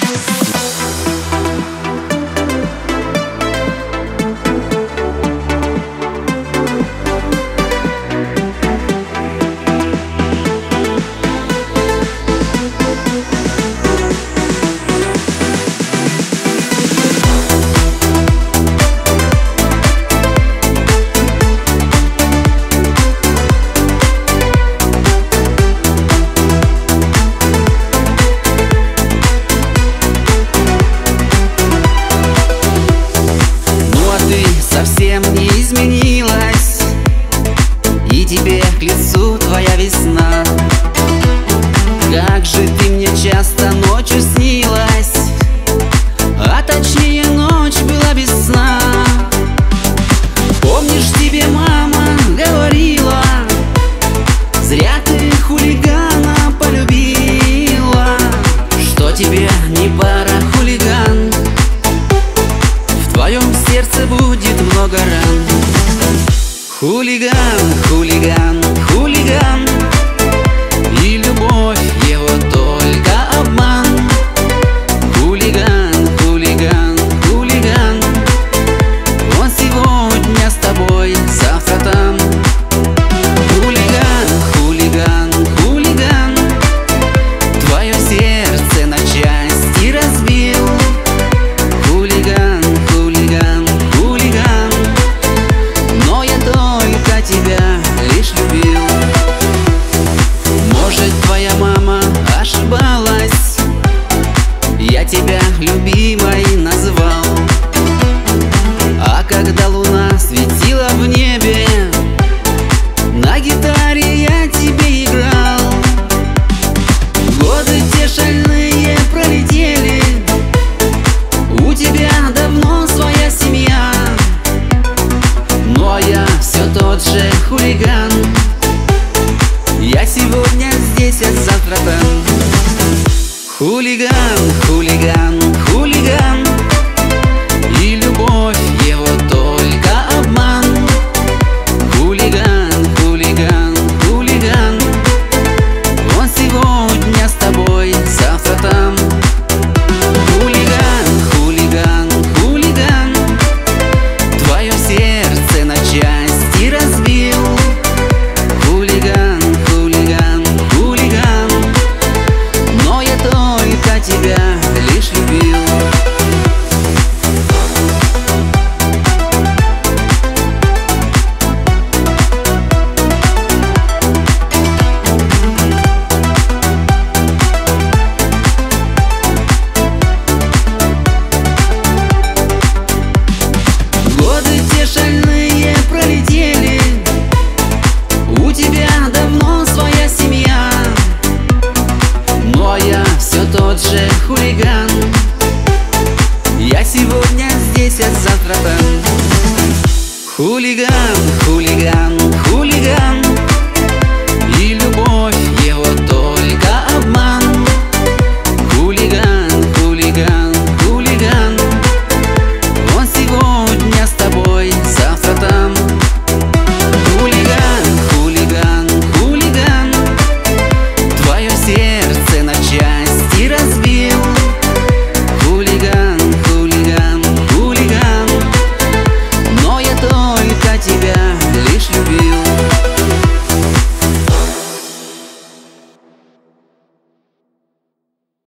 Совсем не изменилась, и тебе к лицу твоя весна. Как же ты мне часто ночью снилась, а точнее ночь была без сна. Помнишь, тебе мама говорила: зря ты хулигана полюбила, что тебе не пара, хулиган. В твоем сердце будет много ран. Хулиган, хулиган, хулиган, и любовь его только обман. Хулиган, хулиган, хулиган, он сегодня с тобой, завтра там. Хулиган, хулиган, хулиган, твое сердце на части разбил. Хулиган, хулиган, хулиган, но я только тебя лишь любил. Может, твоя мама ошибалась, я тебя любимой назвал. А когда луна светила в небе, на гитаре я тебе играл. Годы те шальные пролетели, у тебя давно своя семья, но я все тот же хулиган. Я сегодня здесь, а завтра там. Хулиган, хулиган, хулиган, и любовь его только обман. Хулиган, хулиган, хулиган, он сегодня с тобой, завтра там. Хулиган, хулиган, хулиган, твое сердце на части разбил. Хулиган, хулиган, хулиган, но я только тебя лишь любил. Годы те шальные пролетели, у тебя давно своя семья, но я все тот же хулиган. Я сегодня здесь, а завтра там. Хулиган, хулиган,